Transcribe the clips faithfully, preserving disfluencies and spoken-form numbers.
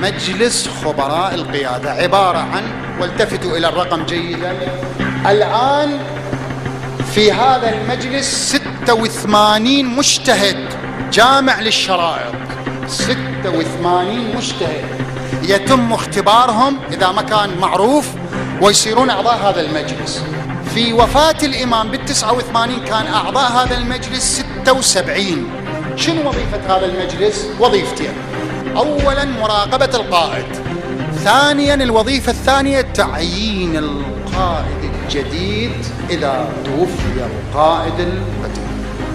مجلس خبراء القيادة، عبارة عن، والتفتوا إلى الرقم جيدا، الآن في هذا المجلس ستة وثمانين مجتهد جامع للشرائط، ستة وثمانين مجتهد يتم اختبارهم إذا ما كان معروف ويصيرون أعضاء هذا المجلس. في وفاة الإمام بالتسعة وثمانين كان أعضاء هذا المجلس ستة وسبعين. شنو وظيفة هذا المجلس؟ وظيفتين: أولا مراقبة القائد، ثانيا الوظيفة الثانية تعيين القائد الجديد إذا توفي القائد القديم.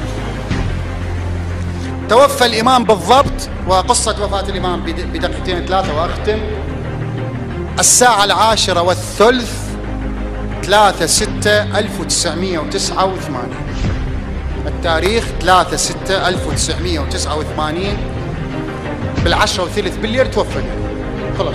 توفى الإمام بالضبط، وقصة وفاة الإمام بدقيقتين ثلاثة وأختم، الساعة العاشرة والثلث ثلاثة ستة ألف وتسعمائة وتسعة وثمانين، التاريخ ثلاثة ستة ألف وتسعمائة وتسعة وثمانين، بالعشرة وثلث بالليل توفى. خلص،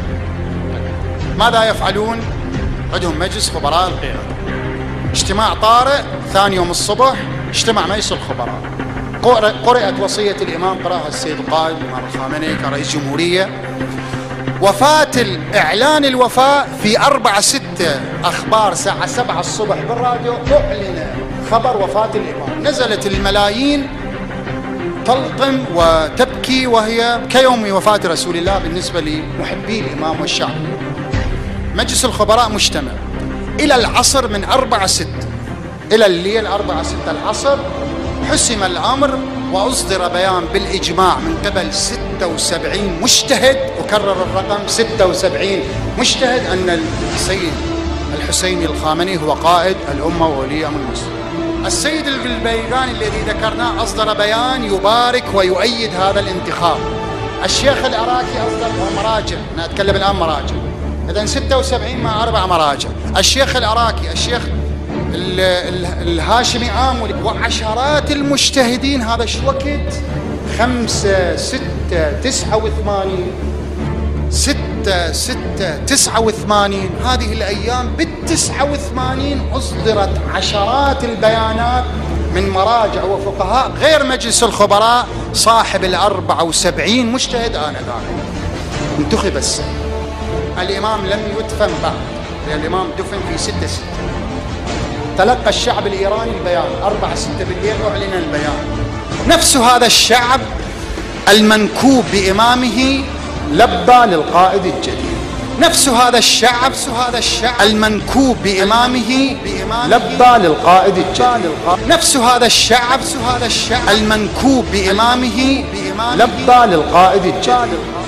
ماذا يفعلون؟ عندهم مجلس خبراء القيادة، اجتماع طارئ ثاني يوم الصبح، اجتمع مجلس الخبراء، قرأت وصية الإمام، قرأها السيد القائد الإمام الخامنئي كرئيس جمهورية. وفاة إعلان الوفاة في أربعة ستة أخبار الساعة سبعة الصبح بالراديو أعلن خبر وفاة الإمام. نزلت الملايين تلطم وتبكي وهي كيوم وفاة رسول الله بالنسبة لمحبي الإمام والشعب. مجلس الخبراء مجتمع إلى العصر، من أربعة ستة إلى الليل أربعة ستة العصر، حسم الأمر وأصدر بيان بالإجماع من قبل ستة وسبعين مجتهد، وكرر الرقم ستة وسبعين مجتهد، أن السيد الحسيني الخامنئي هو قائد الأمة وولي أمر مصر. السيد البيقاني الذي ذكرناه أصدر بيان يبارك ويؤيد هذا الانتخاب. الشيخ العراقي أصدر مراجع، أنا أتكلم الآن مراجع، إذن ستة وسبعين مع أربع مراجع. الشيخ العراقي، الشيخ الهاشمي عامل، وعشرات المجتهدين. هذا شو وقت؟ خمسة ستة تسعة وثمانين، ستة ستة تسعة وثمانين، هذه الأيام بالتسعة وثمانين أصدرت عشرات البيانات من مراجع وفقهاء، غير مجلس الخبراء صاحب الأربعة وسبعين مجتهد آنذاك. انتخب السيد الإمام، لم يدفن بعد، لأن الإمام دفن في ستة ستة. تلقى الشعب الإيراني البيان أربعة ستة بالليل، أعلن البيان. نفس هذا الشعب المنكوب بإمامه لبى للقائد الجديد، نفس هذا الشعب نفس هذا الشعب المنكوب بإمامه لبى للقائد الجديد، نفس هذا الشعب نفس هذا الشعب المنكوب بإمامه لبى للقائد الجديد.